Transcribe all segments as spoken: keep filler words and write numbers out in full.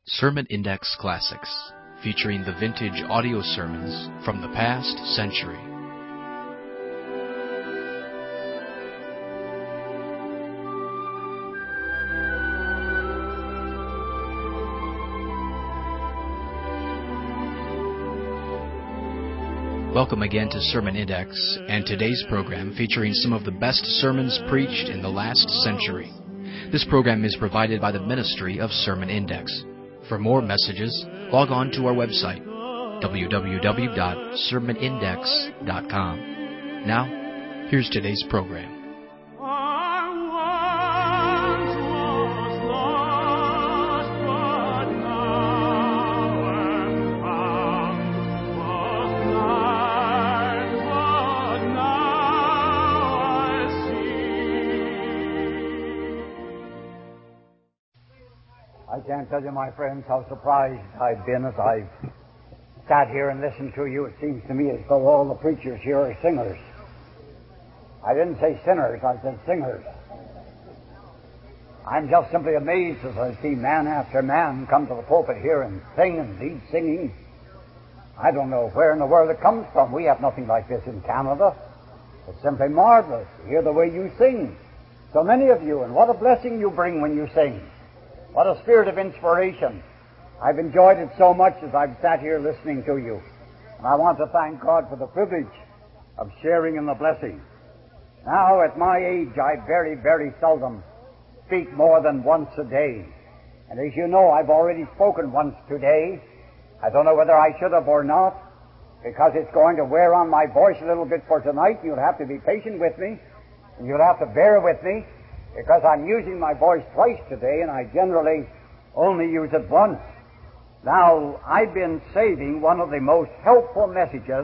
Sermon Index Classics, featuring the vintage audio sermons from the past century. Welcome again to Sermon Index, and today's program featuring some of the best sermons preached in the last century. This program is provided by the Ministry of Sermon Index. For more messages, log on to our website, w w w dot sermon index dot com. Now, here's today's program. I can't tell you, my friends, how surprised I've been as I've sat here and listened to you. It seems to me as though all the preachers here are singers. I didn't say sinners, I said singers. I'm just simply amazed as I see man after man come to the pulpit here and sing and lead singing. I don't know where in the world it comes from. We have nothing like this in Canada. It's simply marvelous to hear the way you sing. So many of you, and what a blessing you bring when you sing. What a spirit of inspiration. I've enjoyed it so much as I've sat here listening to you. And I want to thank God for the privilege of sharing in the blessing. Now, at my age, I very, very seldom speak more than once a day. And as you know, I've already spoken once today. I don't know whether I should have or not, because it's going to wear on my voice a little bit for tonight. You'll have to be patient with me, and you'll have to bear with me, because I'm using my voice twice today, and I generally only use it once. Now, I've been saving one of the most helpful messages,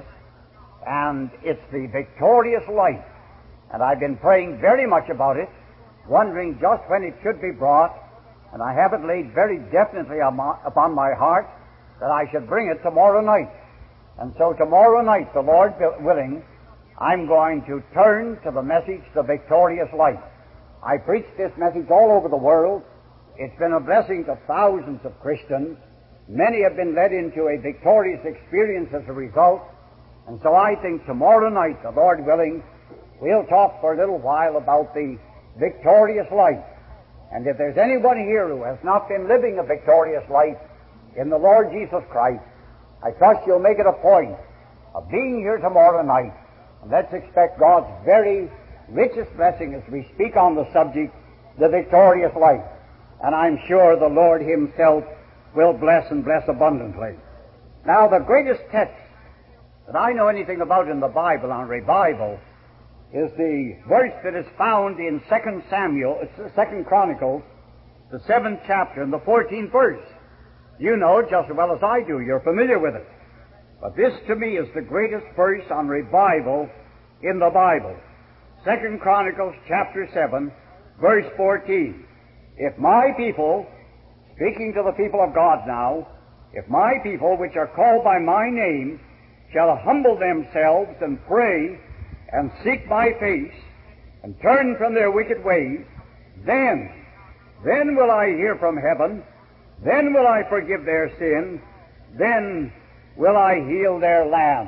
and it's the victorious life. And I've been praying very much about it, wondering just when it should be brought, and I have it laid very definitely upon my heart that I should bring it tomorrow night. And so tomorrow night, the Lord willing, I'm going to turn to the message, the victorious life. I preached this message all over the world. It's been a blessing to thousands of Christians. Many have been led into a victorious experience as a result. And so I think tomorrow night, the Lord willing, we'll talk for a little while about the victorious life. And if there's anybody here who has not been living a victorious life in the Lord Jesus Christ, I trust you'll make it a point of being here tomorrow night. And let's expect God's very richest blessing as we speak on the subject, the victorious life. And I'm sure the Lord Himself will bless and bless abundantly. Now, the greatest text that I know anything about in the Bible on revival is the verse that is found in Second Samuel, Second Chronicles, the seventh chapter and the fourteenth verse. You know it just as well as I do. You're familiar with it. But this to me is the greatest verse on revival in the Bible. Second Chronicles chapter seven, verse fourteen. If my people, speaking to the people of God now, if my people, which are called by my name, shall humble themselves and pray and seek my face and turn from their wicked ways, then, then will I hear from heaven, then will I forgive their sin, then will I heal their land.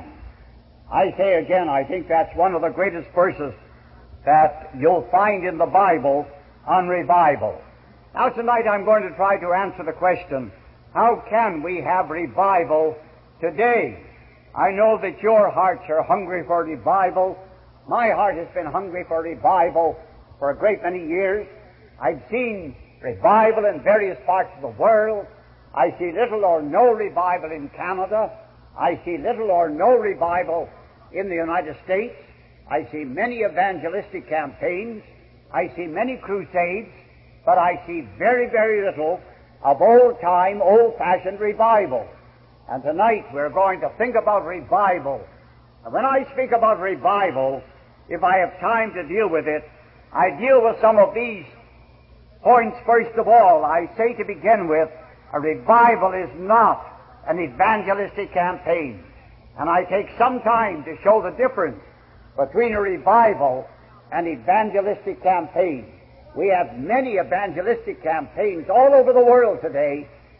I say again, I think that's one of the greatest verses that you'll find in the Bible on revival. Now tonight I'm going to try to answer the question, how can we have revival today? I know that your hearts are hungry for revival. My heart has been hungry for revival for a great many years. I've seen revival in various parts of the world. I see little or no revival in Canada. I see little or no revival in the United States. I see many evangelistic campaigns. I see many crusades, but I see very, very little of old-time, old-fashioned revival. And tonight we're going to think about revival. And when I speak about revival, if I have time to deal with it, I deal with some of these points first of all. I say to begin with, a revival is not an evangelistic campaign. And I take some time to show the difference between a revival and evangelistic campaign. We have many evangelistic campaigns all over the world today,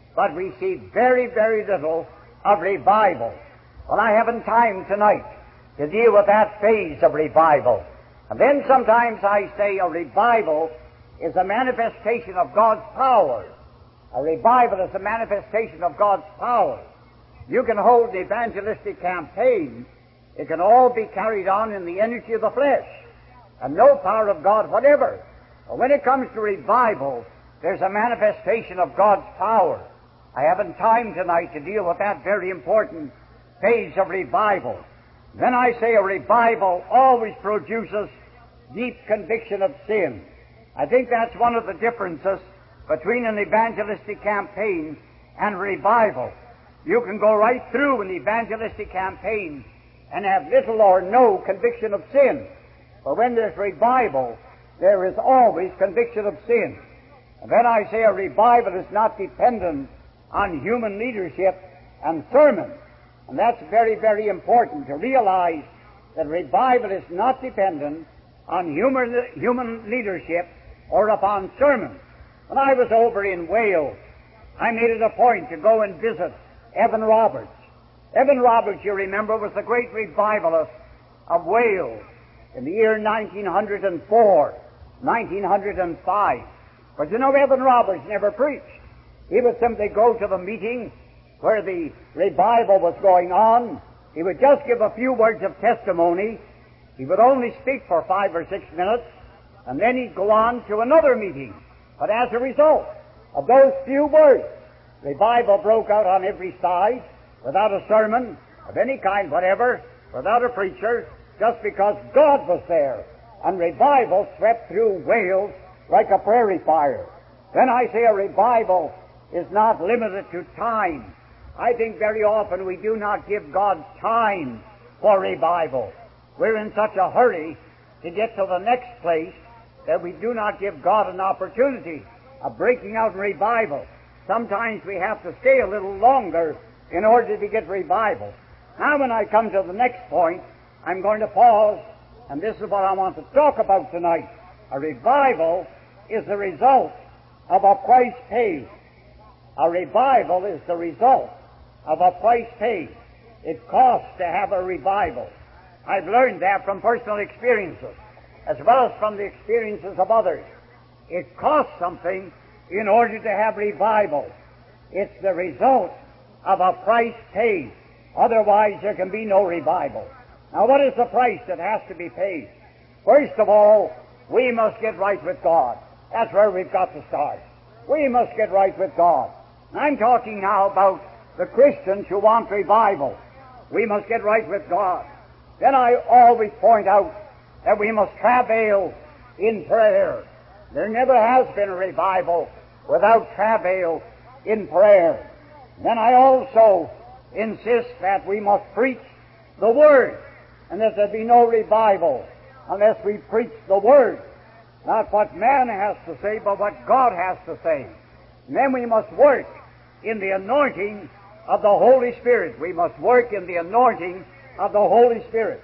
but we see very, very little of revival. Well, I haven't time tonight to deal with that phase of revival. And then sometimes I say a revival is a manifestation of God's power. A revival is a manifestation of God's power. You can hold the evangelistic campaign. It can all be carried on in the energy of the flesh and no power of God whatever. But when it comes to revival, there's a manifestation of God's power. I haven't time tonight to deal with that very important phase of revival. Then I say a revival always produces deep conviction of sin. I think that's one of the differences between an evangelistic campaign and revival. You can go right through an evangelistic campaign and have little or no conviction of sin. But when there's revival, there is always conviction of sin. And then I say a revival is not dependent on human leadership and sermon. And that's very, very important to realize that revival is not dependent on human, human leadership or upon sermons. When I was over in Wales, I made it a point to go and visit Evan Roberts. Evan Roberts, you remember, was the great revivalist of Wales in the year nineteen oh four, nineteen oh five. But you know, Evan Roberts never preached. He would simply go to the meeting where the revival was going on. He would just give a few words of testimony. He would only speak for five or six minutes, and then he'd go on to another meeting. But as a result of those few words, revival broke out on every side, without a sermon of any kind whatever, without a preacher, just because God was there. And revival swept through Wales like a prairie fire. Then I say a revival is not limited to time. I think very often we do not give God time for revival. We're in such a hurry to get to the next place that we do not give God an opportunity of breaking out in revival. Sometimes we have to stay a little longer in order to get revival. Now when I come to the next point, I'm going to pause, and this is what I want to talk about tonight. A revival is the result of a price paid. A revival is the result of a price paid. It costs to have a revival. I've learned that from personal experiences, as well as from the experiences of others. It costs something in order to have revival. It's the result of a price paid. Otherwise, there can be no revival. Now, what is the price that has to be paid? First of all, we must get right with God. That's where we've got to start. We must get right with God. I'm talking now about the Christians who want revival. We must get right with God. Then I always point out that we must travail in prayer. There never has been a revival without travail in prayer. Then I also insist that we must preach the Word, and that there be no revival unless we preach the Word. Not what man has to say, but what God has to say. And then we must work in the anointing of the Holy Spirit. We must work in the anointing of the Holy Spirit.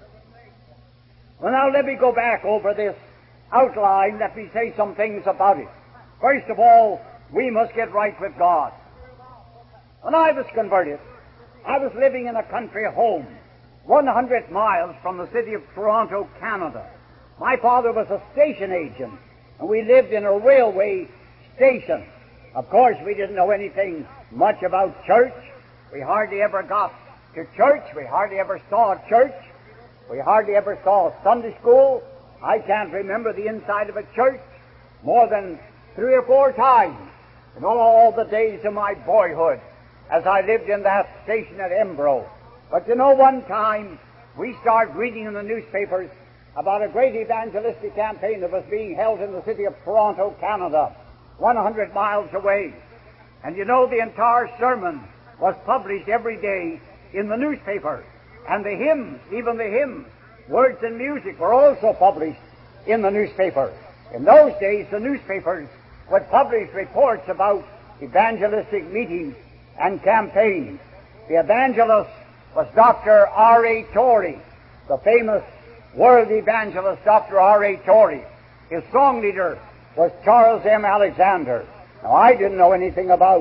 Well, now let me go back over this outline. Let me say some things about it. First of all, we must get right with God. When I was converted, I was living in a country home, one hundred miles from the city of Toronto, Canada. My father was a station agent, and we lived in a railway station. Of course, we didn't know anything much about church. We hardly ever got to church. We hardly ever saw a church. We hardly ever saw a Sunday school. I can't remember the inside of a church more than three or four times in all the days of my boyhood as I lived in that station at Embro. But you know, one time we started reading in the newspapers about a great evangelistic campaign that was being held in the city of Toronto, Canada, one hundred miles away. And you know, the entire sermon was published every day in the newspaper. And the hymns, even the hymns, words and music were also published in the newspaper. In those days, the newspapers would publish reports about evangelistic meetings and campaigns. The evangelist was Doctor R A Torrey, the famous world evangelist Doctor R A Torrey. His song leader was Charles M. Alexander. Now, I didn't know anything about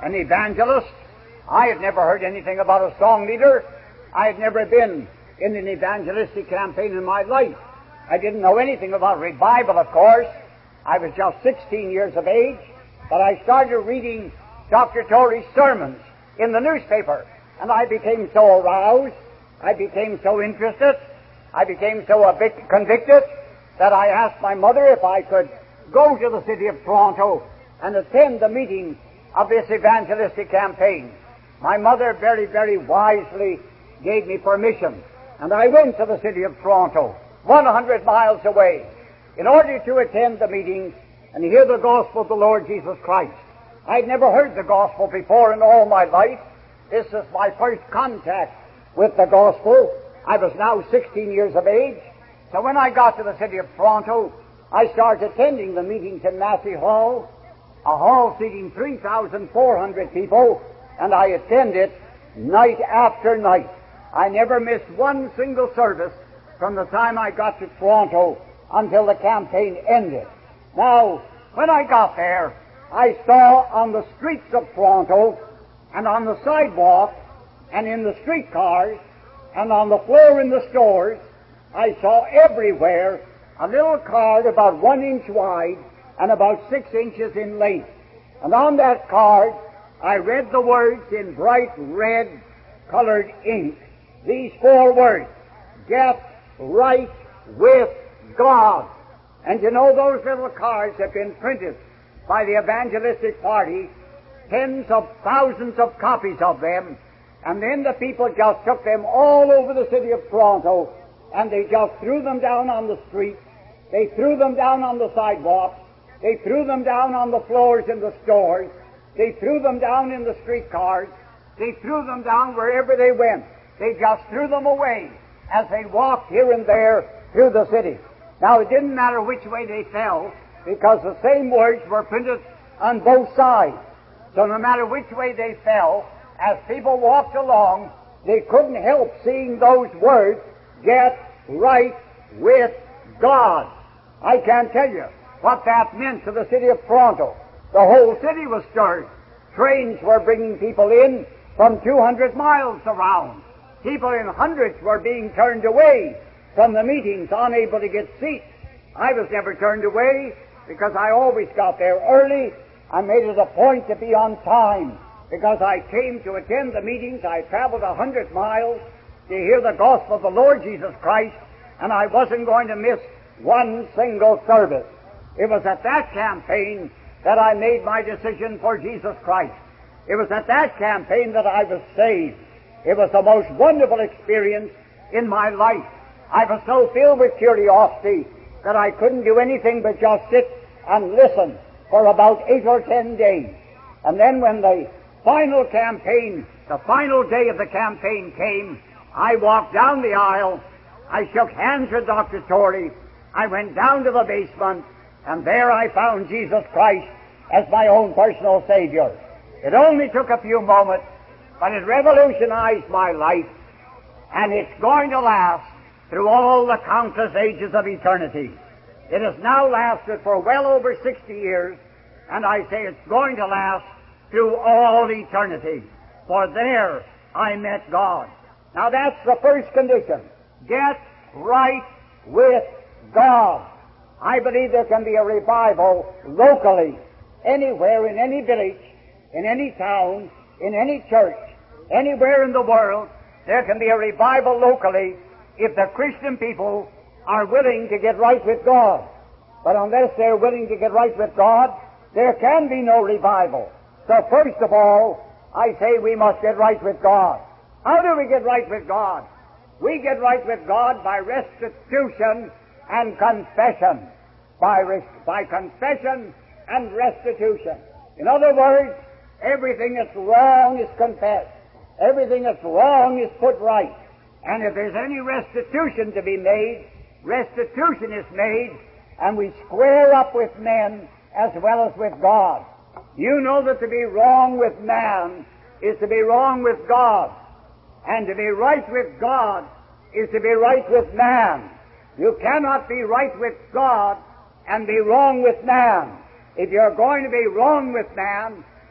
an evangelist. I had never heard anything about a song leader. I had never been in an evangelistic campaign in my life. I didn't know anything about revival, of course. I was just sixteen years of age, but I started reading Doctor Torrey's sermons in the newspaper, and I became so aroused, I became so interested, I became so a bit convicted that I asked my mother if I could go to the city of Toronto and attend the meeting of this evangelistic campaign. My mother very, very wisely gave me permission, and I went to the city of Toronto, one hundred miles away, in order to attend the meetings and hear the gospel of the Lord Jesus Christ. I'd never heard the gospel before in all my life. This is my first contact with the gospel. I was now sixteen years of age. So when I got to the city of Toronto, I started attending the meetings in Massey Hall, a hall seating three thousand four hundred people, and I attended night after night. I never missed one single service from the time I got to Toronto until the campaign ended. Now, when I got there, I saw on the streets of Toronto and on the sidewalk and in the streetcars and on the floor in the stores, I saw everywhere a little card about one inch wide and about six inches in length. And on that card, I read the words in bright red colored ink, these four words: get right with God. And you know, those little cards have been printed by the evangelistic party, tens of thousands of copies of them, and then the people just took them all over the city of Toronto, and they just threw them down on the streets, they threw them down on the sidewalks, they threw them down on the floors in the stores, they threw them down in the streetcars, they threw them down wherever they went. They just threw them away as they walked here and there through the city. Now, it didn't matter which way they fell, because the same words were printed on both sides. So no matter which way they fell, as people walked along, they couldn't help seeing those words, get right with God. I can't tell you what that meant to the city of Toronto. The whole city was stirred. Trains were bringing people in from two hundred miles around. People in hundreds were being turned away from the meetings, unable to get seats. I was never turned away because I always got there early. I made it a point to be on time because I came to attend the meetings. I traveled a hundred miles to hear the gospel of the Lord Jesus Christ, and I wasn't going to miss one single service. It was at that campaign that I made my decision for Jesus Christ. It was at that campaign that I was saved. It was the most wonderful experience in my life. I was so filled with curiosity that I couldn't do anything but just sit and listen for about eight or ten days. And then when the final campaign, the final day of the campaign came, I walked down the aisle, I shook hands with Doctor Torrey, I went down to the basement, and there I found Jesus Christ as my own personal Savior. It only took a few moments, but it revolutionized my life, and it's going to last through all the countless ages of eternity. It has now lasted for well over sixty years, and I say it's going to last through all eternity, for there I met God. Now that's the first condition. Get right with God. I believe there can be a revival locally, anywhere, in any village, in any town, in any church, anywhere in the world. There can be a revival locally if the Christian people are willing to get right with God. But unless they're willing to get right with God, there can be no revival. So first of all, I say we must get right with God. How do we get right with God? We get right with God by restitution and confession. By, res- by confession and restitution. In other words, everything that's wrong is confessed. Everything that's wrong is put right. And if there's any restitution to be made, restitution is made, and we square up with men as well as with God. You know that to be wrong with man is to be wrong with God, and to be right with God is to be right with man. You cannot be right with God and be wrong with man. If you're going to be wrong with man,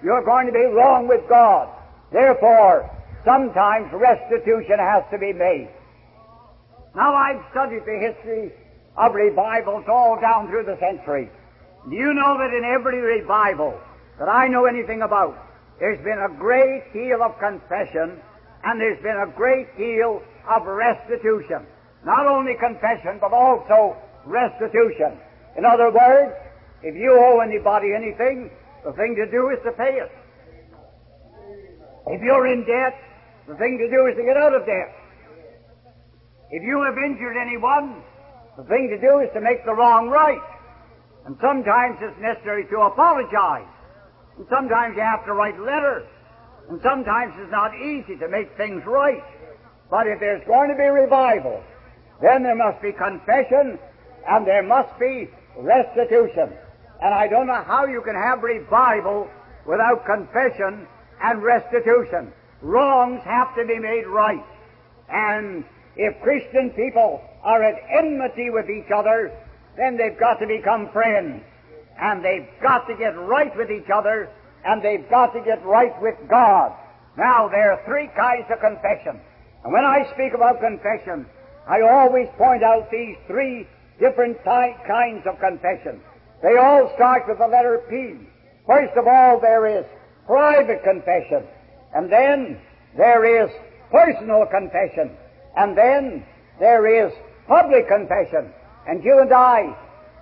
you're going to be wrong with God. Therefore, sometimes restitution has to be made. Now, I've studied the history of revivals all down through the century. Do you know that in every revival that I know anything about, there's been a great deal of confession and there's been a great deal of restitution. Not only confession, but also restitution. In other words, if you owe anybody anything, the thing to do is to pay it. If you're in debt, the thing to do is to get out of debt. If you have injured anyone, the thing to do is to make the wrong right. And sometimes it's necessary to apologize. And sometimes you have to write letters. And sometimes it's not easy to make things right. But if there's going to be revival, then there must be confession and there must be restitution. And I don't know how you can have revival without confession and restitution. Wrongs have to be made right. And if Christian people are at enmity with each other, then they've got to become friends. And they've got to get right with each other, and they've got to get right with God. Now, there are three kinds of confession. And when I speak about confession, I always point out these three different ty- kinds of confession. They all start with the letter P. First of all, there is private confession. And then there is personal confession. And then there is public confession. And you and I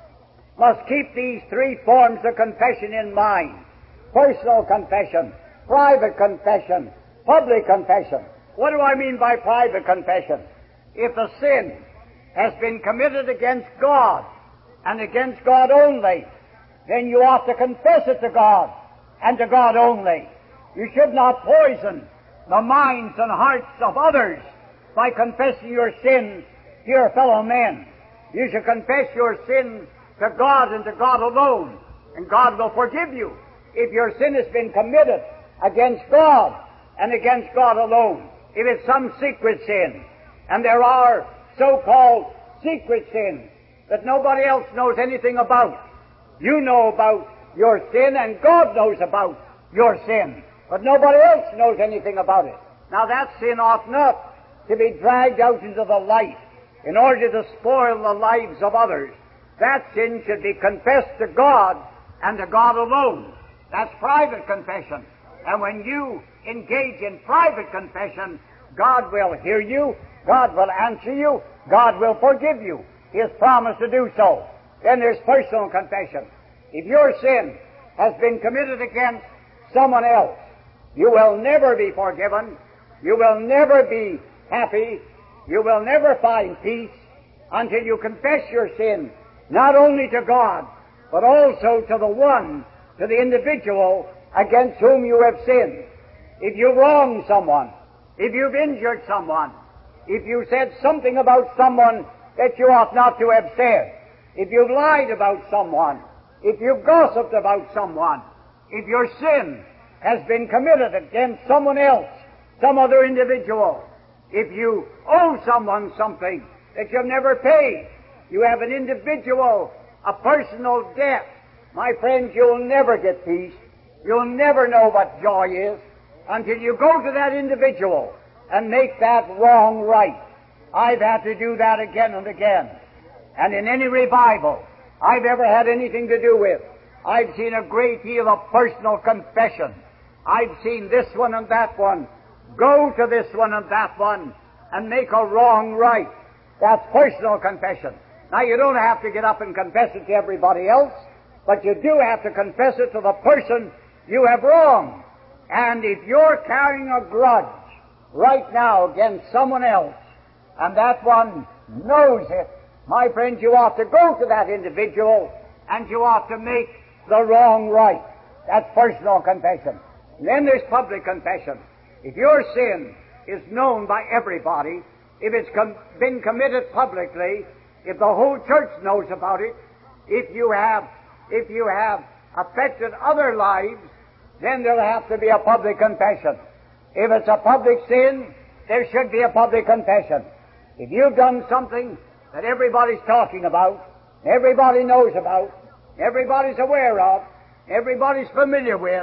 must keep these three forms of confession in mind. Personal confession, private confession, public confession. What do I mean by private confession? If a sin has been committed against God and against God only, then you ought to confess it to God and to God only. You should not poison the minds and hearts of others by confessing your sins to your fellow men. You should confess your sins to God and to God alone, and God will forgive you if your sin has been committed against God and against God alone. If it's some secret sin, and there are so-called secret sins that nobody else knows anything about. You know about your sin, and God knows about your sin, but nobody else knows anything about it. Now that sin ought not to be dragged out into the light in order to spoil the lives of others. That sin should be confessed to God and to God alone. That's private confession. And when you engage in private confession, God will hear you, God will answer you, God will forgive you. He has promised to do so. Then there's personal confession. If your sin has been committed against someone else, you will never be forgiven, you will never be happy, you will never find peace until you confess your sin, not only to God, but also to the one, to the individual against whom you have sinned. If you wrong someone, if you've injured someone, if you said something about someone that you ought not to have said, if you've lied about someone, if you've gossiped about someone, if your sin has been committed against someone else, some other individual, if you owe someone something that you've never paid, you have an individual, a personal debt, my friends, you'll never get peace. You'll never know what joy is until you go to that individual and make that wrong right. I've had to do that again and again. And in any revival I've ever had anything to do with, I've seen a great deal of personal confession. I've seen this one and that one go to this one and that one and make a wrong right. That's personal confession. Now, you don't have to get up and confess it to everybody else, but you do have to confess it to the person you have wronged. And if you're carrying a grudge right now against someone else, and that one knows it, my friend, you ought to go to that individual and you ought to make the wrong right. That's personal confession. And then there's public confession. If your sin is known by everybody, if it's com- been committed publicly, if the whole church knows about it, if you have, if you have affected other lives, then there'll have to be a public confession. If it's a public sin, there should be a public confession. If you've done something that everybody's talking about, everybody knows about, everybody's aware of, everybody's familiar with,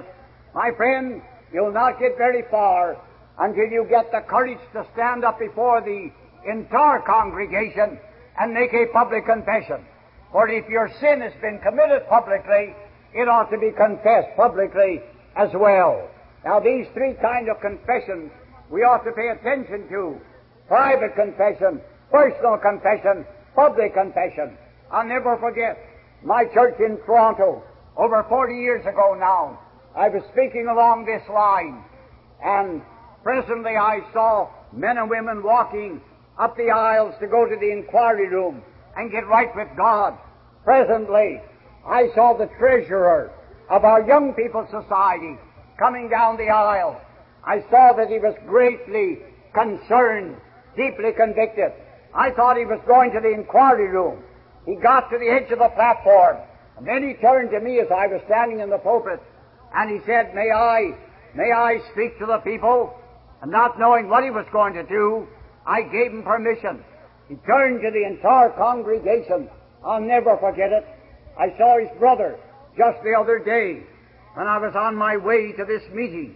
My friend, you'll not get very far until you get the courage to stand up before the entire congregation and make a public confession. For if your sin has been committed publicly, it ought to be confessed publicly as well. Now, these three kinds of confessions we ought to pay attention to. Private confession, personal confession, public confession. I'll never forget my church in Toronto, over forty years ago now. I was speaking along this line, and presently I saw men and women walking up the aisles to go to the inquiry room and get right with God. Presently, I saw the treasurer of our Young People's Society coming down the aisle. I saw that he was greatly concerned, deeply convicted. I thought he was going to the inquiry room. He got to the edge of the platform, and then he turned to me as I was standing in the pulpit, and he said, May I, may I speak to the people? And not knowing what he was going to do, I gave him permission. He turned to the entire congregation. I'll never forget it. I saw his brother just the other day when I was on my way to this meeting.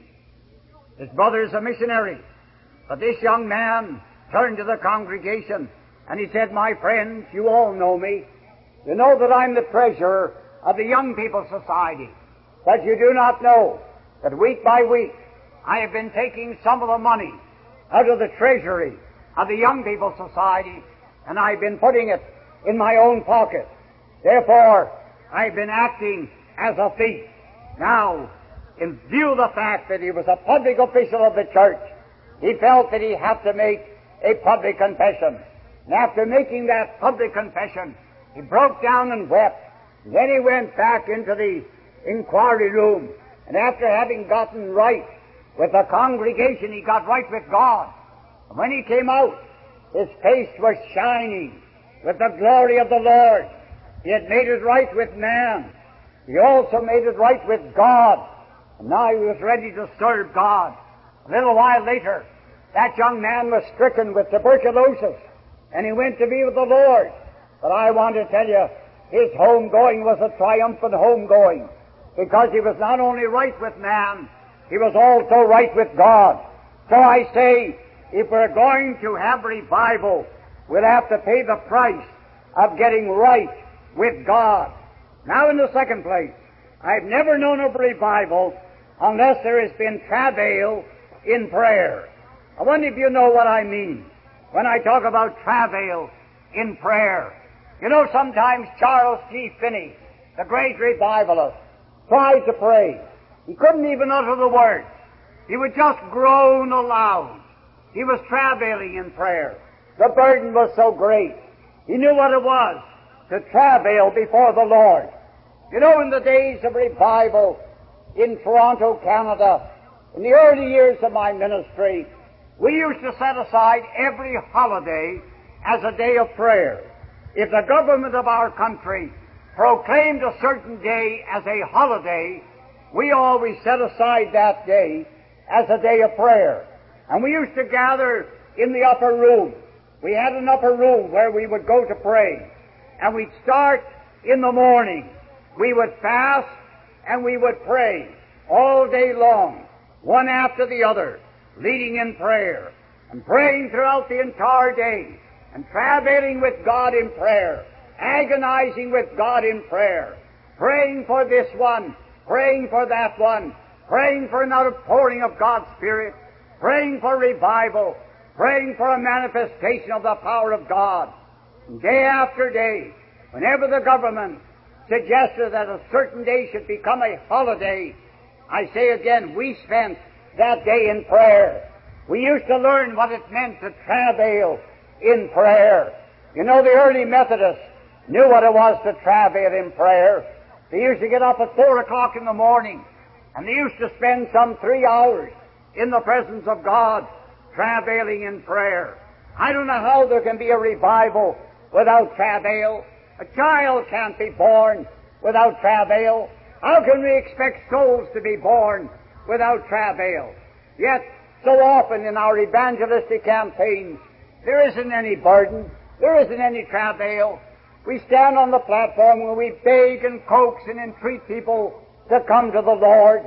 His brother is a missionary. But this young man turned to the congregation and he said, My friends, you all know me. You know that I'm the treasurer of the Young People's Society. But you do not know that week by week I have been taking some of the money out of the treasury of the Young People's Society, and I've been putting it in my own pocket. Therefore, I've been acting as a thief. Now, in view of the fact that he was a public official of the church, he felt that he had to make a public confession. And after making that public confession, he broke down and wept. And then he went back into the inquiry room, and after having gotten right with the congregation, he got right with God. And when he came out, his face was shining with the glory of the Lord. He had made it right with man. He also made it right with God. And now he was ready to serve God. A little while later, that young man was stricken with tuberculosis, and he went to be with the Lord. But I want to tell you, his homegoing was a triumphant homegoing, because he was not only right with man, he was also right with God. So I say, if we're going to have revival, we'll have to pay the price of getting right with God. Now, in the second place, I've never known of revival unless there has been travail in prayer. I wonder if you know what I mean when I talk about travail in prayer. You know, sometimes Charles G. Finney, the great revivalist, tried to pray. He couldn't even utter the words. He would just groan aloud. He was travailing in prayer. The burden was so great. He knew what it was to travail before the Lord. You know, in the days of revival in Toronto, Canada, in the early years of my ministry, we used to set aside every holiday as a day of prayer. If the government of our country proclaimed a certain day as a holiday, we always set aside that day as a day of prayer. And we used to gather in the upper room. We had an upper room where we would go to pray. And we'd start in the morning. We would fast and we would pray all day long, one after the other, leading in prayer and praying throughout the entire day and travailing with God in prayer, agonizing with God in prayer, praying for this one, praying for that one, praying for an outpouring of God's Spirit, praying for revival, praying for a manifestation of the power of God. And day after day, whenever the government suggested that a certain day should become a holiday, I say again, we spent that day in prayer. We used to learn what it meant to travail in prayer. You know, the early Methodists knew what it was to travail in prayer. They used to get up at four o'clock in the morning, and they used to spend some three hours in the presence of God, travailing in prayer. I don't know how there can be a revival without travail. A child can't be born without travail. How can we expect souls to be born without travail? Yet, so often in our evangelistic campaigns, there isn't any burden, there isn't any travail. We stand on the platform where we beg and coax and entreat people to come to the Lord,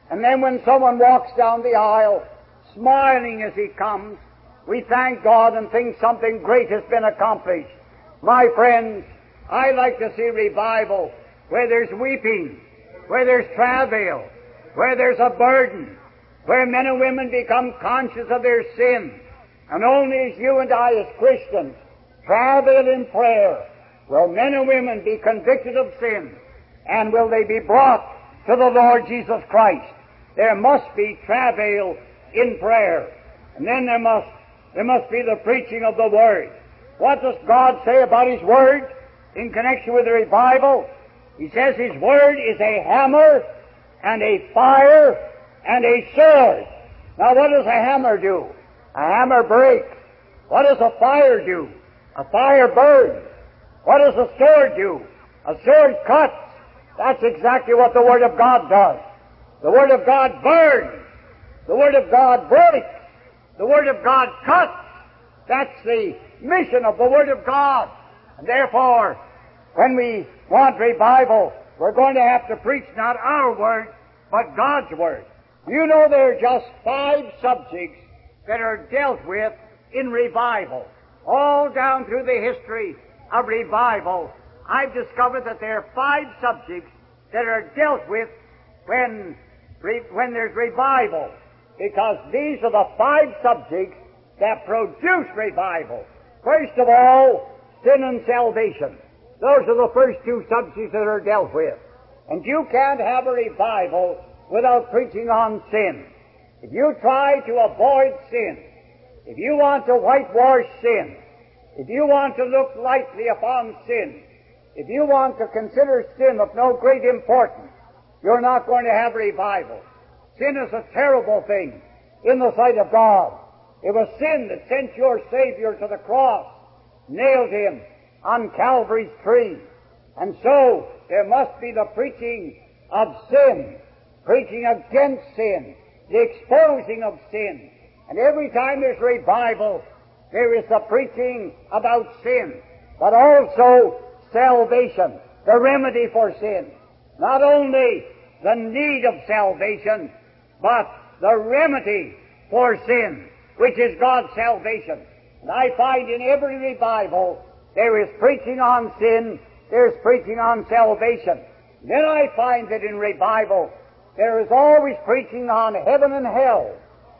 And then when someone walks down the aisle, smiling as he comes, we thank God and think something great has been accomplished. My friends, I like to see revival where there's weeping, where there's travail, where there's a burden, where men and women become conscious of their sin. And only as you and I as Christians travail in prayer will men and women be convicted of sin, and will they be brought to the Lord Jesus Christ. There must be travail in prayer. And then there must, there must be the preaching of the Word. What does God say about His Word in connection with the revival? He says His Word is a hammer and a fire and a sword. Now what does a hammer do? A hammer breaks. What does a fire do? A fire burns. What does a sword do? A sword cuts. That's exactly what the Word of God does. The Word of God burns. The Word of God breaks. The Word of God cuts. That's the mission of the Word of God. And therefore, when we want revival, we're going to have to preach not our Word, but God's Word. You know there are just five subjects that are dealt with in revival. All down through the history of revival, I've discovered that there are five subjects that are dealt with when, when there's revival, because these are the five subjects that produce revival. First of all, sin and salvation. Those are the first two subjects that are dealt with. And you can't have a revival without preaching on sin. If you try to avoid sin, if you want to whitewash sin, if you want to look lightly upon sin, if you want to consider sin of no great importance, you're not going to have revival. Sin is a terrible thing in the sight of God. It was sin that sent your Savior to the cross, nailed Him on Calvary's tree. And so there must be the preaching of sin, preaching against sin, the exposing of sin. And every time there's revival, there is the preaching about sin, but also salvation, the remedy for sin. Not only the need of salvation, but the remedy for sin, which is God's salvation. And I find in every revival there is preaching on sin, there's preaching on salvation. Then I find that in revival there is always preaching on heaven and hell.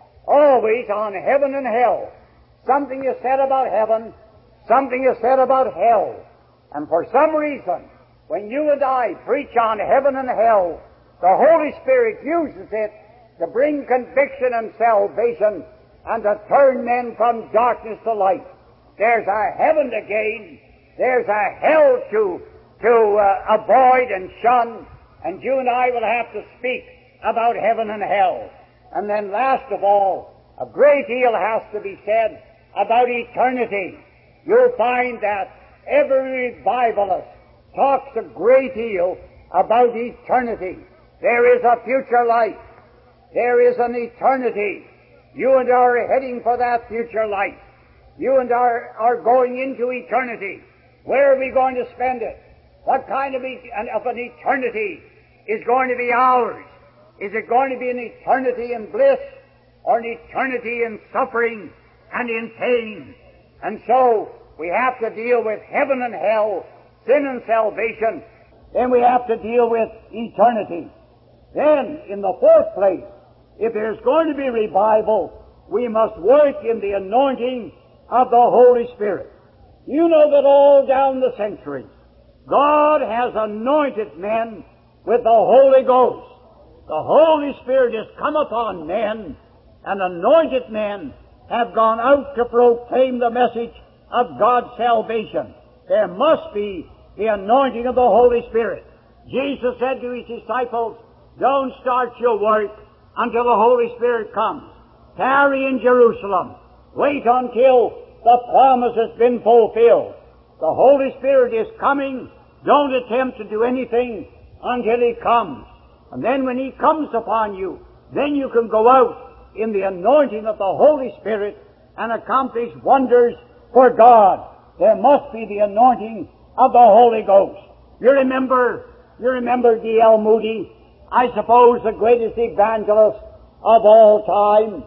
Always on heaven and hell. Something is said about heaven, something is said about hell. And for some reason, when you and I preach on heaven and hell, the Holy Spirit uses it to bring conviction and salvation and to turn men from darkness to light. There's a heaven to gain, there's a hell to, to uh, avoid and shun, and you and I will have to speak about heaven and hell. And then last of all, a great deal has to be said about eternity. You'll find that every revivalist talks a great deal about eternity. There is a future life. There is an eternity. You and I are heading for that future life. You and I are going into eternity. Where are we going to spend it? What kind of, e- of an eternity is going to be ours? Is it going to be an eternity in bliss or an eternity in suffering and in pain? And so we have to deal with heaven and hell, sin and salvation. Then we have to deal with eternity. Then, in the fourth place, if there's going to be revival, we must work in the anointing of the Holy Spirit. You know that all down the centuries, God has anointed men with the Holy Ghost. The Holy Spirit has come upon men, and anointed men have gone out to proclaim the message of God's salvation. There must be the anointing of the Holy Spirit. Jesus said to His disciples, don't start your work until the Holy Spirit comes. Tarry in Jerusalem. Wait until the promise has been fulfilled. The Holy Spirit is coming. Don't attempt to do anything until He comes. And then when He comes upon you, then you can go out in the anointing of the Holy Spirit and accomplish wonders for God. There must be the anointing of the Holy Ghost. You remember, you remember D L Moody I suppose, the greatest evangelist of all time.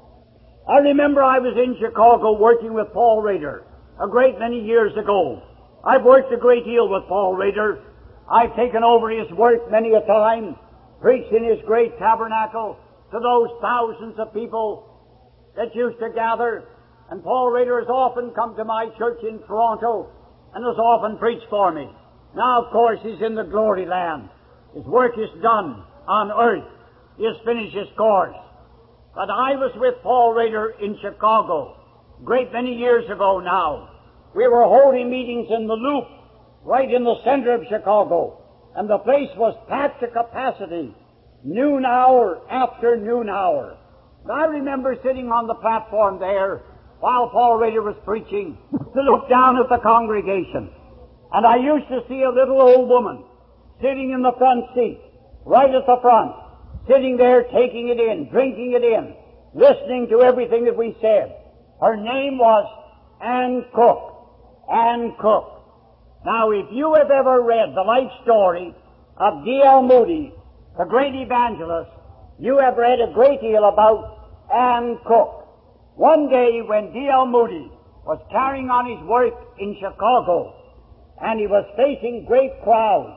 I remember I was in Chicago working with Paul Rader a great many years ago. I've worked a great deal with Paul Rader. I've taken over his work many a time, preached in his great tabernacle to those thousands of people that used to gather. And Paul Rader has often come to my church in Toronto and has often preached for me. Now, of course, he's in the glory land. His work is done on earth. He has finished his course. But I was with Paul Rader in Chicago a great many years ago now. We were holding meetings in the Loop, right in the center of Chicago, and the place was packed to capacity, noon hour after noon hour. And I remember sitting on the platform there while Paul Rader was preaching to look down at the congregation. And I used to see a little old woman sitting in the front seat, right at the front, sitting there taking it in, drinking it in, listening to everything that we said. Her name was Ann Cook. Ann Cook. Now, if you have ever read the life story of D L Moody, the great evangelist, you have read a great deal about Ann Cook. One day when D L Moody was carrying on his work in Chicago, and he was facing great crowds,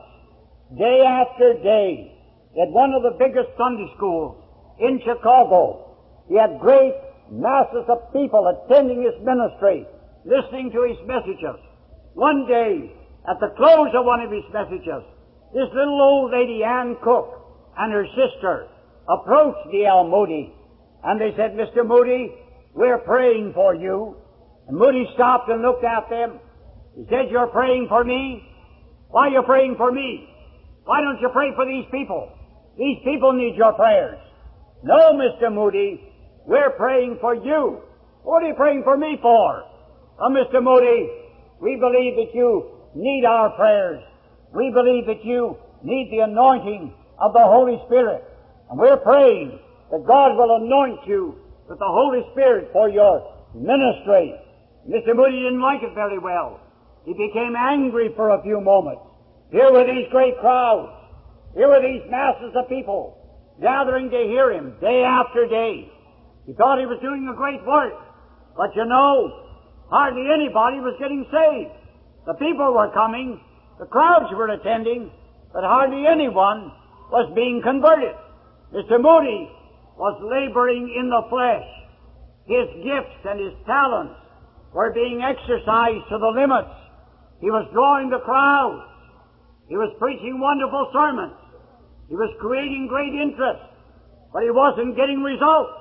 day after day, at one of the biggest Sunday schools in Chicago, he had great masses of people attending his ministry, listening to his messages. One day, at the close of one of his messages, this little old lady, Ann Cook, and her sister approached D L Moody, and they said, "Mister Moody, we're praying for you." And Moody stopped and looked at them. He said, "You're praying for me? Why are you praying for me? Why don't you pray for these people? These people need your prayers." "No, Mister Moody, we're praying for you." "What are you praying for me for?" "Oh, Mister Moody, we believe that you need our prayers. We believe that you need the anointing of the Holy Spirit. And we're praying that God will anoint you with the Holy Spirit for your ministry." Mister Moody didn't like it very well. He became angry for a few moments. Here were these great crowds. Here were these masses of people gathering to hear him day after day. He thought he was doing a great work. But you know, hardly anybody was getting saved. The people were coming, the crowds were attending, but hardly anyone was being converted. Mister Moody was laboring in the flesh. His gifts and his talents were being exercised to the limits. He was drawing the crowds. He was preaching wonderful sermons. He was creating great interest, but he wasn't getting results.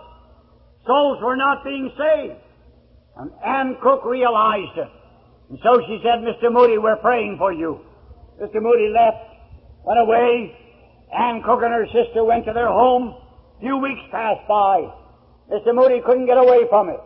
Souls were not being saved. And Ann Cook realized it. And so she said, "Mister Moody, we're praying for you." Mister Moody left, went away. Ann Cook and her sister went to their home. A few weeks passed by. Mister Moody couldn't get away from it.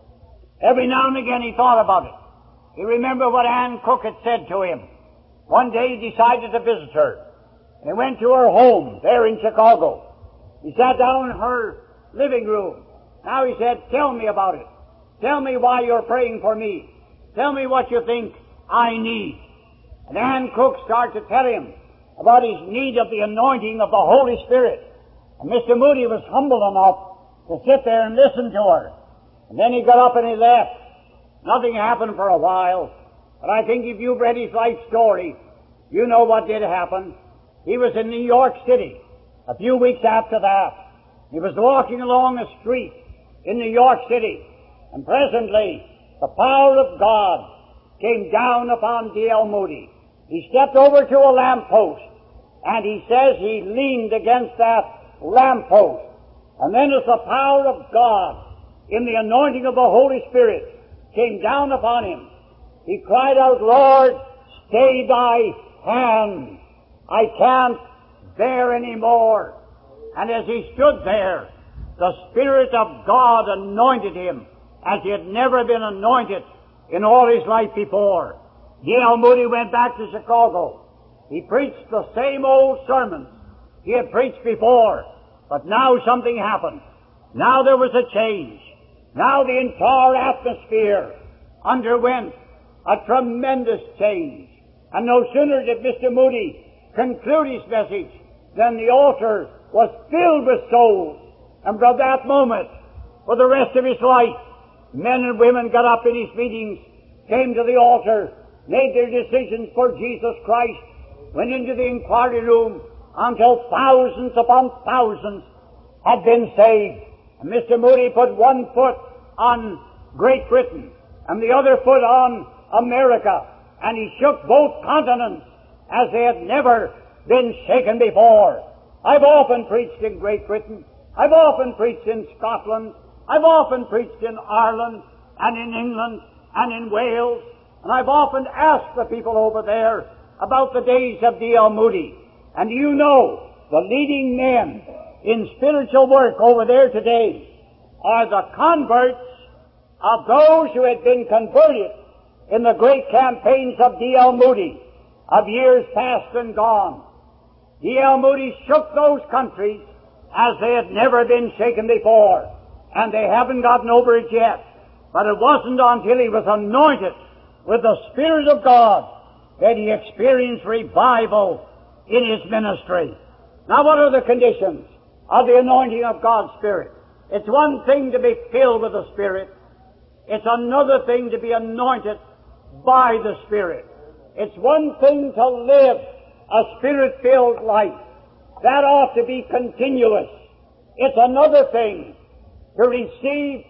Every now and again he thought about it. He remembered what Ann Cook had said to him. One day he decided to visit her. And he went to her home there in Chicago. He sat down in her living room. Now he said, "Tell me about it. Tell me why you're praying for me. Tell me what you think I need." And Ann Cook started to tell him about his need of the anointing of the Holy Spirit. And Mister Moody was humble enough to sit there and listen to her. And then he got up and he left. Nothing happened for a while. But I think if you've read his life story, you know what did happen. He was in New York City a few weeks after that. He was walking along a street in New York City, and presently the power of God came down upon D L Moody. He stepped over to a lamppost, and he says he leaned against that lamppost. And then as the power of God in the anointing of the Holy Spirit came down upon him, he cried out, "Lord, stay thy hand. I can't bear any more." And as he stood there, the Spirit of God anointed him as he had never been anointed in all his life before. D L Moody went back to Chicago. He preached the same old sermons he had preached before, but now something happened. Now there was a change. Now the entire atmosphere underwent a tremendous change. And no sooner did Mister Moody conclude his message then the altar was filled with souls. And from that moment, for the rest of his life, men and women got up in his meetings, came to the altar, made their decisions for Jesus Christ, went into the inquiry room until thousands upon thousands had been saved. And Mister Moody put one foot on Great Britain and the other foot on America, and he shook both continents as they had never been shaken before. I've often preached in Great Britain. I've often preached in Scotland. I've often preached in Ireland and in England and in Wales. And I've often asked the people over there about the days of D L Moody. And do you know, the leading men in spiritual work over there today are the converts of those who had been converted in the great campaigns of D L Moody of years past and gone. D L Moody shook those countries as they had never been shaken before, and they haven't gotten over it yet. But it wasn't until he was anointed with the Spirit of God that he experienced revival in his ministry. Now, what are the conditions of the anointing of God's Spirit? It's one thing to be filled with the Spirit. It's another thing to be anointed by the Spirit. It's one thing to live a Spirit-filled life. That ought to be continuous. It's another thing to receive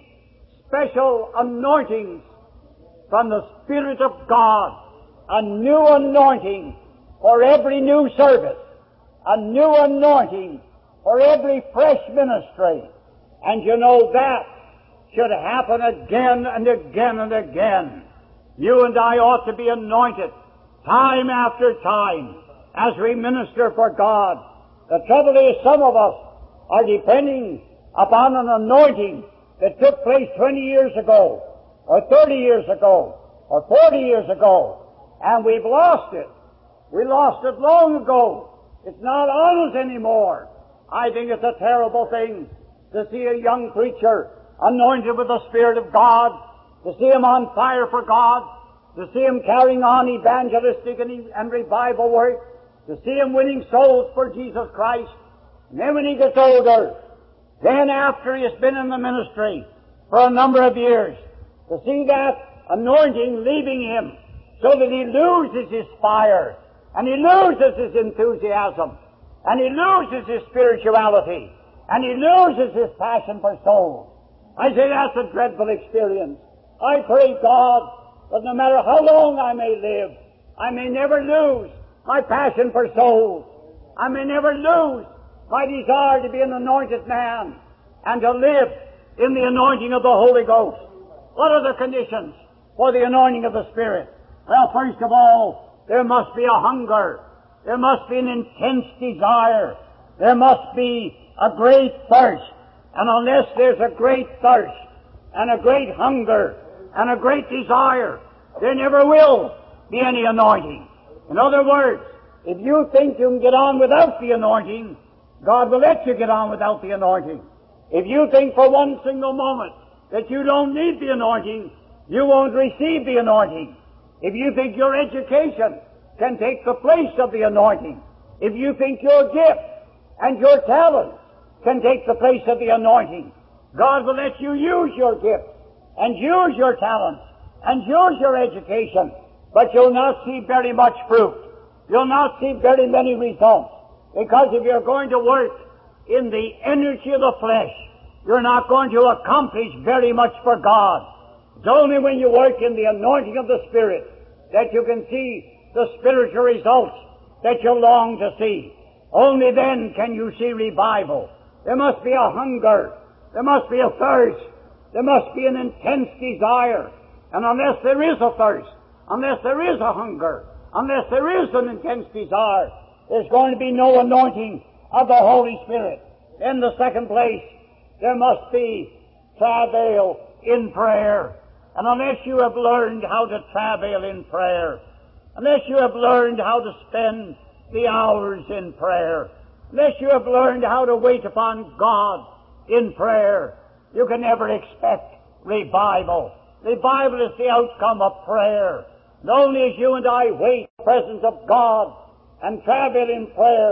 special anointings from the Spirit of God, a new anointing for every new service, a new anointing for every fresh ministry. And you know that should happen again and again and again. You and I ought to be anointed time after time as we minister for God. The trouble is, some of us are depending upon an anointing that took place twenty years ago, or thirty years ago, or forty years ago, and we've lost it. We lost it long ago. It's not on us anymore. I think it's a terrible thing to see a young preacher anointed with the Spirit of God, to see him on fire for God, to see him carrying on evangelistic and, and revival work, to see him winning souls for Jesus Christ. And then when he gets older, then after he has been in the ministry for a number of years, to see that anointing leaving him so that he loses his fire, and he loses his enthusiasm, and he loses his spirituality, and he loses his passion for souls. I say that's a dreadful experience. I pray God that no matter how long I may live, I may never lose my passion for souls. I may never lose my desire to be an anointed man and to live in the anointing of the Holy Ghost. What are the conditions for the anointing of the Spirit? Well, first of all, there must be a hunger. There must be an intense desire. There must be a great thirst. And unless there's a great thirst and a great hunger and a great desire, there never will be any anointing. In other words, if you think you can get on without the anointing, God will let you get on without the anointing. If you think for one single moment that you don't need the anointing, you won't receive the anointing. If you think your education can take the place of the anointing, if you think your gift and your talent can take the place of the anointing, God will let you use your gift and use your talent and use your education, but you'll not see very much fruit. You'll not see very many results. Because if you're going to work in the energy of the flesh, you're not going to accomplish very much for God. It's only when you work in the anointing of the Spirit that you can see the spiritual results that you long to see. Only then can you see revival. There must be a hunger. There must be a thirst. There must be an intense desire. And unless there is a thirst, unless there is a hunger, unless there is an intense desire, there's going to be no anointing of the Holy Spirit. In the second place, there must be travail in prayer. And unless you have learned how to travail in prayer, unless you have learned how to spend the hours in prayer, unless you have learned how to wait upon God in prayer, you can never expect revival. Revival is the outcome of prayer. And only as you and I wait in the presence of God and travel in prayer,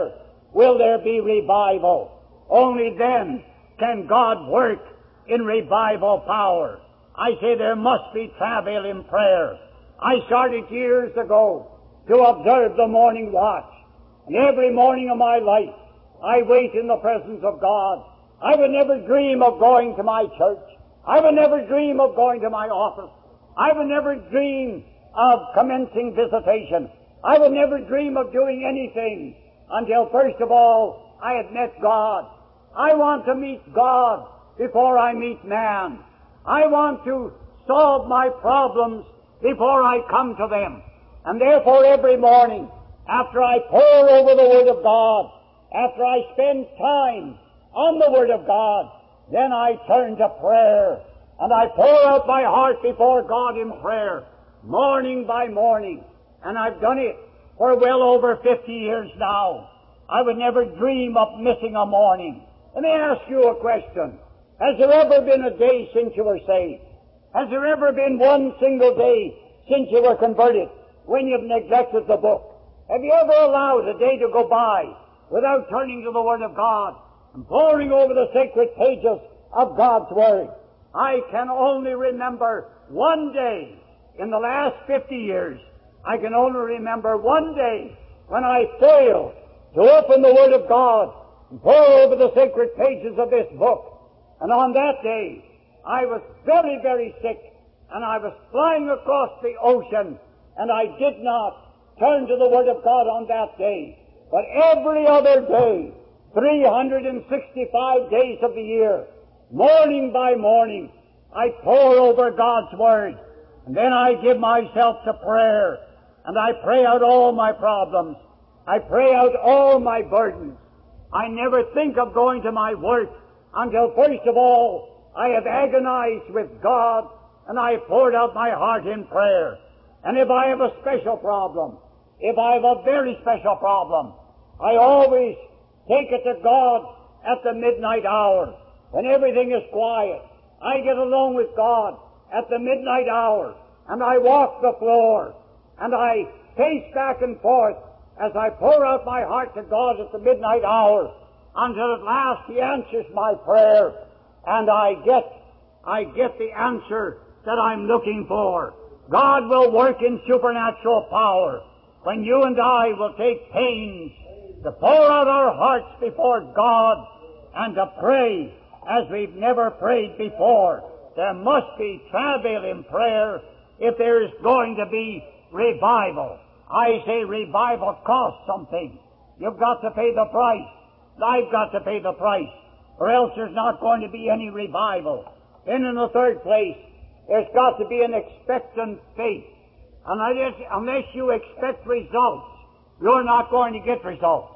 will there be revival. Only then can God work in revival power. I say there must be travail in prayer. I started years ago to observe the morning watch. And every morning of my life, I wait in the presence of God. I would never dream of going to my church. I would never dream of going to my office. I would never dream of commencing visitation. I would never dream of doing anything until, first of all, I had met God. I want to meet God before I meet man. I want to solve my problems before I come to them. And therefore every morning, after I pore over the Word of God, after I spend time on the Word of God, then I turn to prayer, and I pour out my heart before God in prayer, morning by morning. And I've done it for well over fifty years now. I would never dream of missing a morning. Let me ask you a question. Has there ever been a day since you were saved? Has there ever been one single day since you were converted when you've neglected the book? Have you ever allowed a day to go by without turning to the Word of God and poring over the sacred pages of God's Word? I can only remember one day in the last fifty years. I can only remember one day when I failed to open the Word of God and pore over the sacred pages of this book. And on that day, I was very, very sick, and I was flying across the ocean, and I did not turn to the Word of God on that day. But every other day, three hundred sixty-five days of the year, morning by morning, I pore over God's Word, and then I give myself to prayer, and I pray out all my problems. I pray out all my burdens. I never think of going to my work until, first of all, I have agonized with God, and I have poured out my heart in prayer. And if I have a special problem, if I have a very special problem, I always take it to God at the midnight hour, when everything is quiet. I get alone with God at the midnight hour, and I walk the floor, and I pace back and forth as I pour out my heart to God at the midnight hour, until at last He answers my prayer, and I get, I get the answer that I'm looking for. God will work in supernatural power when you and I will take pains to pour out our hearts before God and to pray as we've never prayed before. There must be travail in prayer if there is going to be revival. I say revival costs something. You've got to pay the price. I've got to pay the price, or else there's not going to be any revival. Then in the third place, there's got to be an expectant faith. And unless, unless you expect results, you're not going to get results.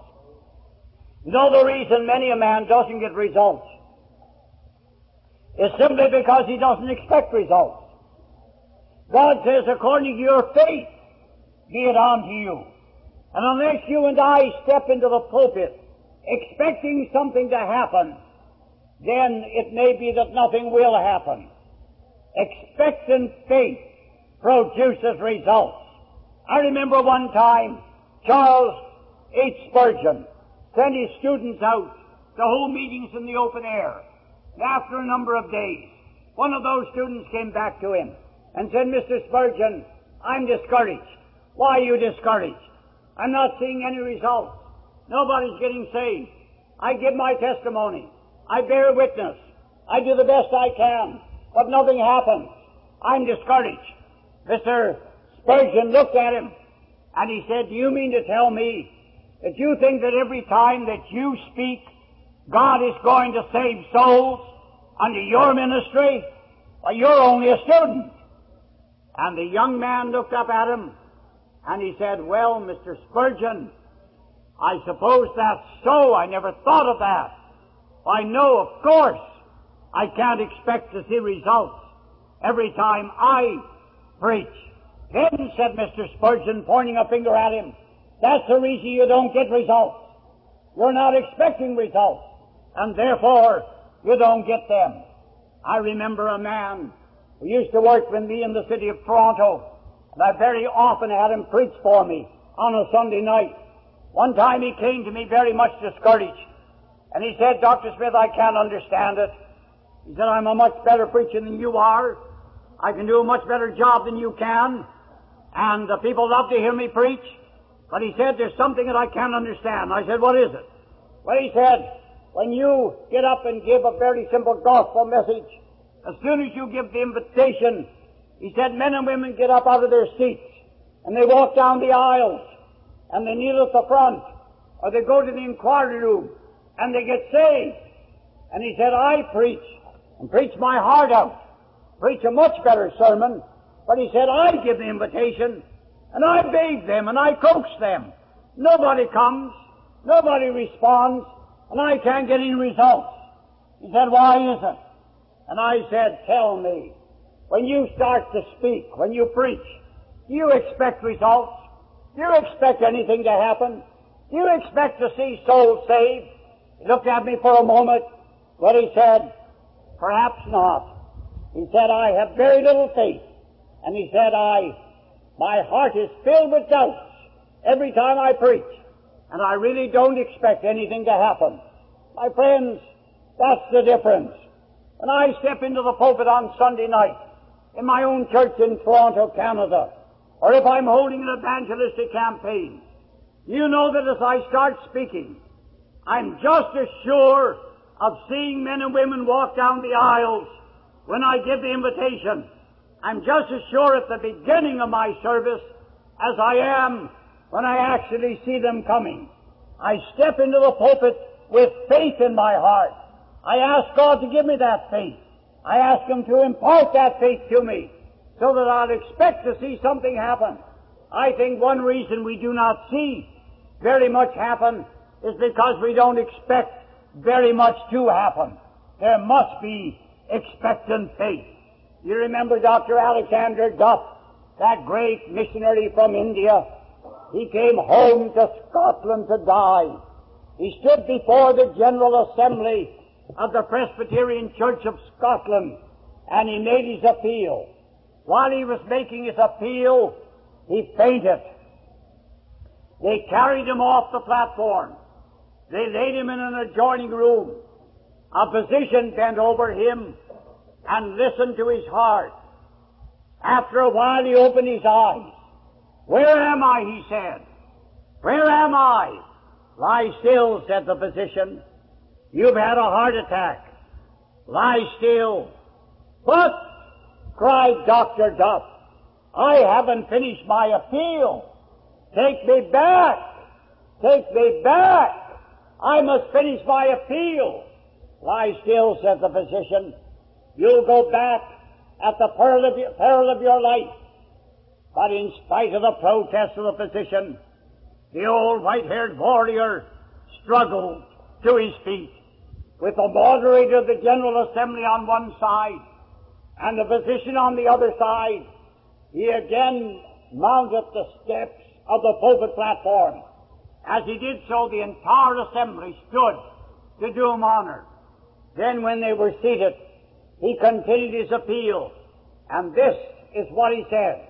You know the reason many a man doesn't get results is simply because he doesn't expect results. God says, according to your faith, be it unto you. And unless you and I step into the pulpit expecting something to happen, then it may be that nothing will happen. Expectant faith produces results. I remember one time Charles H. Spurgeon sent his students out to hold meetings in the open air. And after a number of days, one of those students came back to him and said, Mister Spurgeon, I'm discouraged. Why are you discouraged? I'm not seeing any results. Nobody's getting saved. I give my testimony. I bear witness. I do the best I can, but nothing happens. I'm discouraged. Mister Spurgeon looked at him, and he said, do you mean to tell me that you think that every time that you speak, God is going to save souls under your ministry? Well, you're only a student. And the young man looked up at him, and he said, well, Mister Spurgeon, I suppose that's so. I never thought of that. I know, of course, I can't expect to see results every time I preach. Then, said Mister Spurgeon, pointing a finger at him, that's the reason you don't get results. You're not expecting results, and therefore you don't get them. I remember a man who used to work with me in the city of Toronto, and I very often had him preach for me on a Sunday night. One time he came to me very much discouraged, and he said, Doctor Smith, I can't understand it. He said, I'm a much better preacher than you are. I can do a much better job than you can, and the people love to hear me preach. But he said, there's something that I can't understand. I said, what is it? Well, he said, when you get up and give a very simple gospel message, as soon as you give the invitation, he said, men and women get up out of their seats, and they walk down the aisles, and they kneel at the front, or they go to the inquiry room, and they get saved. And he said, I preach, and preach my heart out, preach a much better sermon, but he said, I give the invitation, and I beg them, and I coax them. Nobody comes, nobody responds, and I can't get any results. He said, why is it? And I said, tell me, when you start to speak, when you preach, do you expect results? Do you expect anything to happen? Do you expect to see souls saved? He looked at me for a moment, but he said, perhaps not. He said, I have very little faith. And he said, I, my heart is filled with doubts every time I preach, and I really don't expect anything to happen. My friends, that's the difference. When I step into the pulpit on Sunday night in my own church in Toronto, Canada, or if I'm holding an evangelistic campaign, you know that as I start speaking, I'm just as sure of seeing men and women walk down the aisles when I give the invitation. I'm just as sure at the beginning of my service as I am when I actually see them coming. I step into the pulpit with faith in my heart. I ask God to give me that faith. I ask Him to impart that faith to me so that I'll expect to see something happen. I think one reason we do not see very much happen is because we don't expect very much to happen. There must be expectant faith. You remember Doctor Alexander Duff, that great missionary from India. He came home to Scotland to die. He stood before the General Assembly of the Presbyterian Church of Scotland, and he made his appeal. While he was making his appeal, he fainted. They carried him off the platform. They laid him in an adjoining room. A physician bent over him and listened to his heart. After a while he opened his eyes. Where am I, he said. Where am I? Lie still, said the physician. You've had a heart attack. Lie still. But, cried Doctor Duff, I haven't finished my appeal. Take me back. Take me back. I must finish my appeal. Lie still, said the physician. You'll go back at the peril of, your, peril of your life. But in spite of the protest of the physician, the old white-haired warrior struggled to his feet with the moderator of the General Assembly on one side and the physician on the other side. He again mounted the steps of the pulpit platform. As he did so, the entire assembly stood to do him honor. Then when they were seated, he continued his appeal, and this is what he said.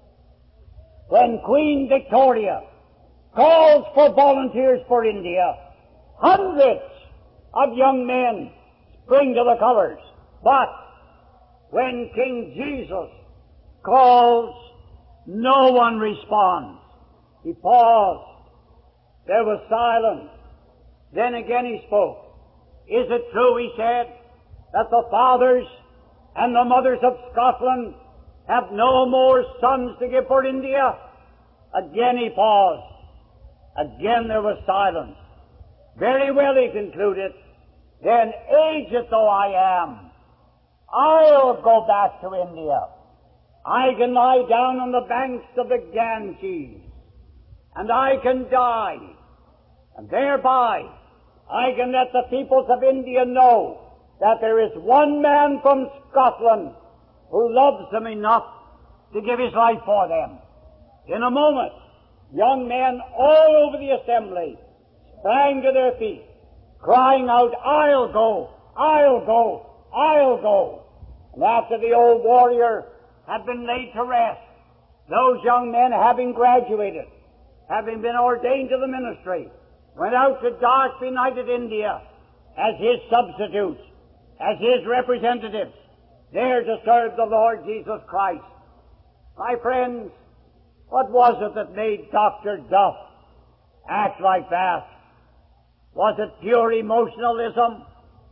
When Queen Victoria calls for volunteers for India, hundreds of young men spring to the colors. But when King Jesus calls, no one responds. He paused. There was silence. Then again he spoke. Is it true, he said, that the fathers and the mothers of Scotland have no more sons to give for India? Again he paused. Again there was silence. Very well, he concluded. Then, aged though I am, I'll go back to India. I can lie down on the banks of the Ganges, and I can die, and thereby I can let the peoples of India know that there is one man from Scotland who loves them enough to give his life for them. In a moment, young men all over the assembly sprang to their feet, crying out, I'll go, I'll go, I'll go. And after the old warrior had been laid to rest, those young men having graduated, having been ordained to the ministry, went out to dark benighted India as his substitutes, as his representatives, there to serve the Lord Jesus Christ. My friends, what was it that made Doctor Duff act like that? Was it pure emotionalism?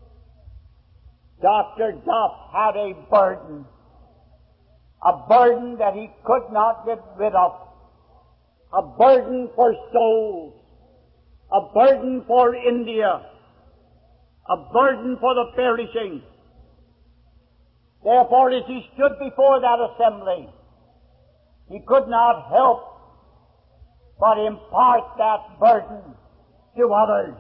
Doctor Duff had a burden, a burden that he could not get rid of, a burden for souls, a burden for India, a burden for the perishing. Therefore, as he stood before that assembly, he could not help but impart that burden to others.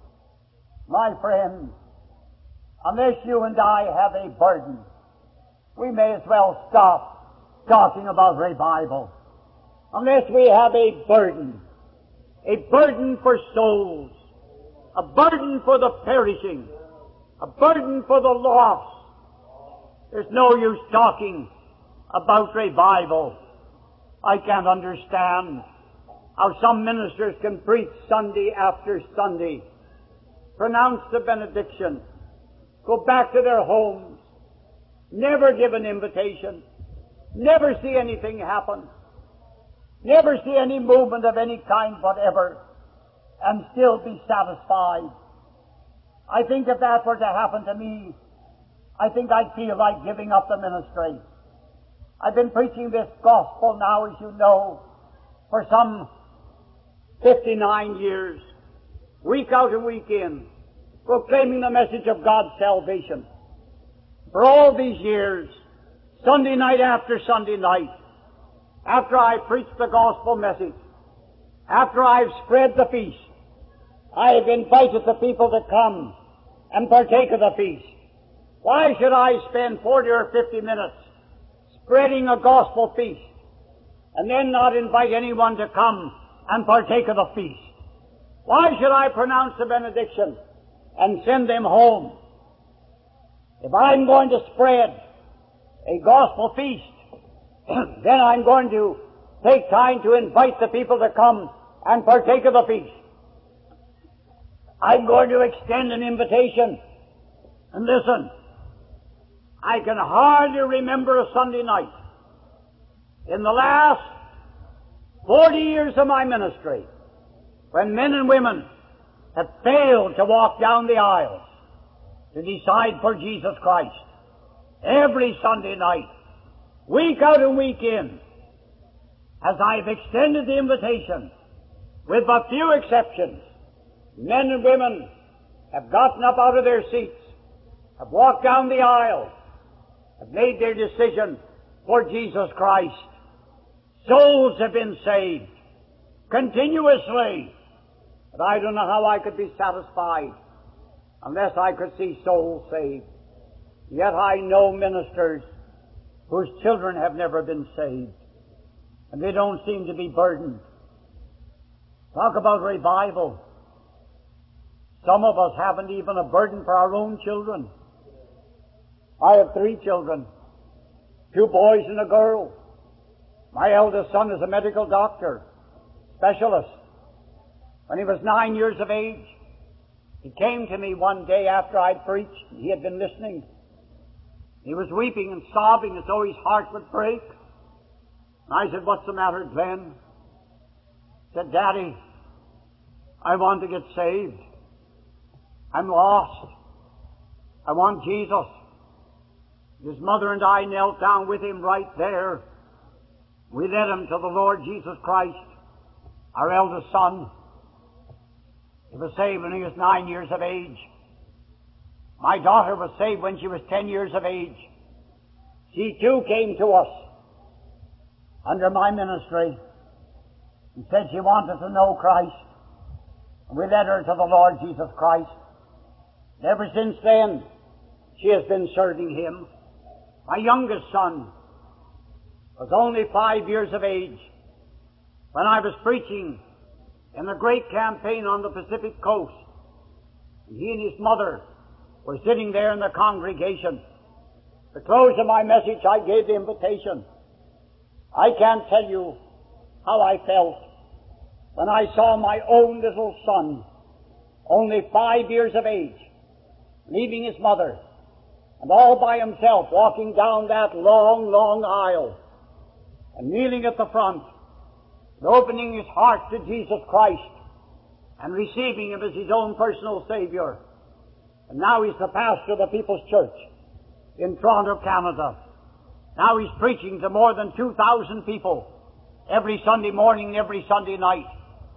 My friends, unless you and I have a burden, we may as well stop talking about revival. Unless we have a burden, a burden for souls, a burden for the perishing, a burden for the lost, there's no use talking about revival. I can't understand how some ministers can preach Sunday after Sunday, pronounce the benediction, go back to their homes, never give an invitation, never see anything happen, never see any movement of any kind whatever, and still be satisfied. I think if that were to happen to me, I think I'd feel like giving up the ministry. I've been preaching this gospel now, as you know, for some fifty-nine years, week out and week in, proclaiming the message of God's salvation. For all these years, Sunday night after Sunday night, after I preached the gospel message, after I've spread the feast, I have invited the people to come and partake of the feast. Why should I spend forty or fifty minutes spreading a gospel feast and then not invite anyone to come and partake of the feast? Why should I pronounce the benediction and send them home? If I'm going to spread a gospel feast, then I'm going to take time to invite the people to come and partake of the feast. I'm going to extend an invitation. And listen, I can hardly remember a Sunday night in the last forty years of my ministry when men and women have failed to walk down the aisles to decide for Jesus Christ. Every Sunday night, week out and week in, as I've extended the invitation, with but few exceptions, men and women have gotten up out of their seats, have walked down the aisle, have made their decision for Jesus Christ. Souls have been saved continuously. But I don't know how I could be satisfied unless I could see souls saved. Yet I know ministers whose children have never been saved, and they don't seem to be burdened. Talk about revival. Some of us haven't even a burden for our own children. I have three children, two boys and a girl. My eldest son is a medical doctor, specialist. When he was nine years of age, he came to me one day after I'd preached, and he had been listening. He was weeping and sobbing as though his heart would break. And I said, "What's the matter, Glenn?" He said, "Daddy, I want to get saved. I'm lost. I want Jesus." His mother and I knelt down with him right there. We led him to the Lord Jesus Christ, our eldest son. He was saved when he was nine years of age. My daughter was saved when she was ten years of age. She too came to us under my ministry and said she wanted to know Christ. And we led her to the Lord Jesus Christ. And ever since then, she has been serving Him. My youngest son was only five years of age when I was preaching in the great campaign on the Pacific Coast. And he and his mother were sitting there in the congregation. At the close of my message, I gave the invitation. I can't tell you how I felt when I saw my own little son, only five years of age, leaving his mother, and all by himself walking down that long, long aisle, and kneeling at the front, and opening his heart to Jesus Christ, and receiving Him as his own personal Savior. And now he's the pastor of the People's Church in Toronto, Canada. Now he's preaching to more than two thousand people every Sunday morning and every Sunday night.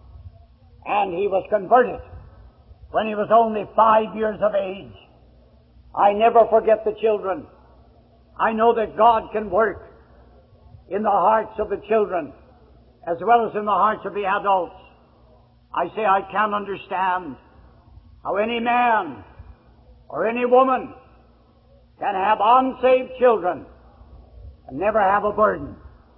And he was converted when he was only five years of age. I never forget the children. I know that God can work in the hearts of the children as well as in the hearts of the adults. I say I can't understand how any man or any woman can have unsaved children and never have a burden.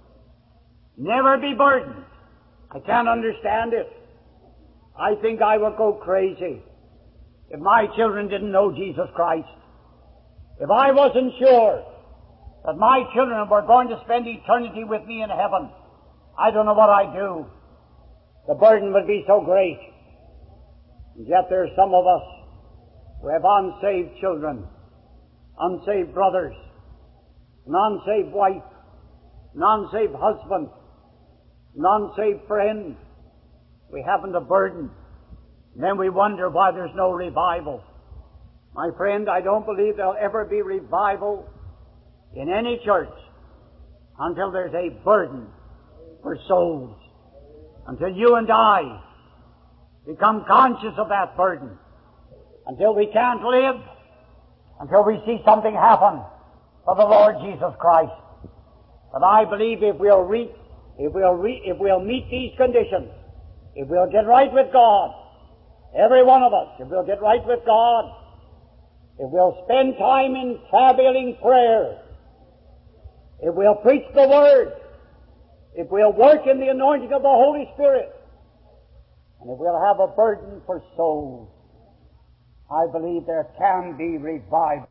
Never be burdened. I can't understand it. I think I would go crazy if my children didn't know Jesus Christ. If I wasn't sure that my children were going to spend eternity with me in heaven, I don't know what I'd do. The burden would be so great. And yet there are some of us who have unsaved children, unsaved brothers, an unsaved wife, an unsaved husband, an unsaved friend. We haven't a burden. And then we wonder why there's no revival. My friend, I don't believe there'll ever be revival in any church until there's a burden for souls. Until you and I become conscious of that burden. Until we can't live. Until we see something happen for the Lord Jesus Christ. But I believe if we'll reach, if we'll re, if we'll meet these conditions, if we'll get right with God, every one of us, if we'll get right with God, if we'll spend time in travailing prayer, if we'll preach the Word, if we'll work in the anointing of the Holy Spirit, and if we'll have a burden for souls, I believe there can be revival.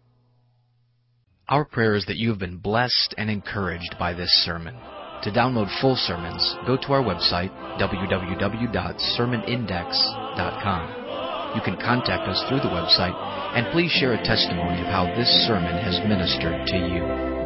Our prayer is that you have been blessed and encouraged by this sermon. To download full sermons, go to our website, w w w dot sermon index dot com. You can contact us through the website, and please share a testimony of how this sermon has ministered to you.